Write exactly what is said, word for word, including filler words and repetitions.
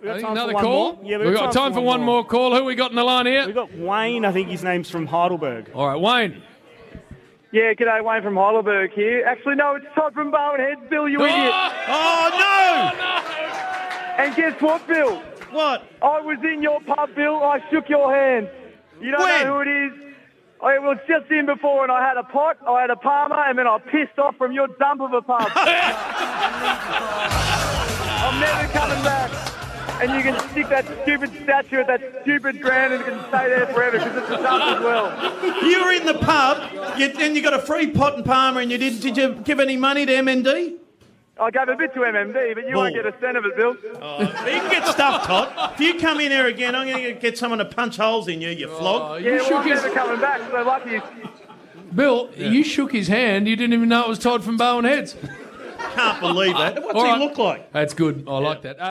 We got I think time another for one call? more. Yeah, We've got time for one more call. Who we got in the line here? We've got Wayne, I think his name's from Heidelberg. All right, Wayne. Yeah, g'day, Wayne from Heidelberg here. Actually, no, it's Todd from Bowen Heads. Bill, you idiot. Oh, no! And guess what, Bill? What? I was in your pub, Bill. I shook your hand. You don't When? know who it is. I was just in before, and I had a pot, I had a Palmer, and then I pissed off from your dump of a pub. I'm never coming back. And you can stick that stupid statue at that stupid ground and it can stay there forever because it's a dump as well. You were in the pub, you, and you got a free pot and Palmer, and you didn't. Did you give any money to M N D? I gave a bit to M M D, but you won't get a cent of it, Bill. Oh, you can get stuff, Todd. If you come in here again, I'm going to get someone to punch holes in you, you flog. Oh, Yeah, you well, shook I'm his... never coming back, so lucky. Bill, you shook his hand. You didn't even know it was Todd from Bowen Heads. Can't believe that. What's All he right. look like? That's good. I like that.